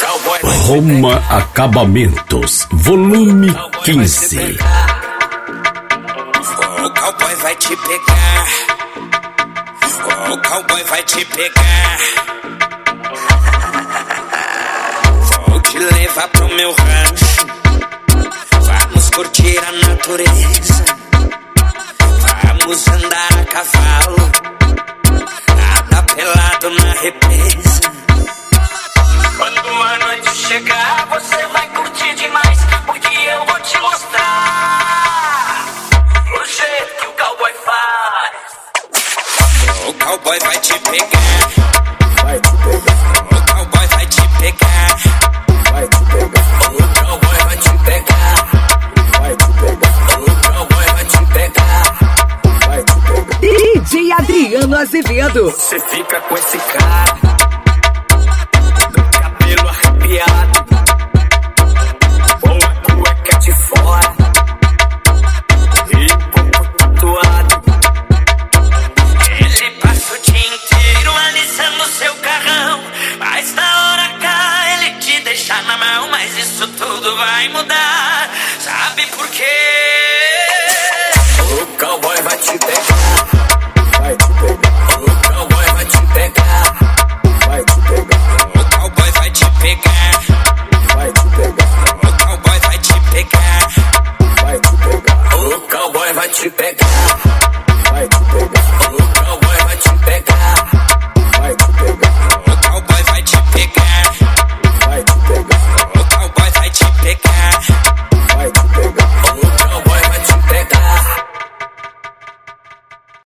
Roma Acabamentos, volume 15. O cowboy vai te pegar. O cowboy vai te pegar. Vou te levar pro meu rancho. Vamos curtir a natureza. Vamos andar a cavalo. Nada pelado na represa. Quando a noite chegar, você vai curtir demais, porque eu vou te mostrar o jeito que o cowboy faz. O cowboy vai te pegar. Vai te pegar. O cowboy vai te pegar. Vai te pegar. O cowboy vai te pegar. Vai te pegar. O cowboy vai te pegar. Vai te pegar. DJ Adriano Azevedo. Você fica com esse cara.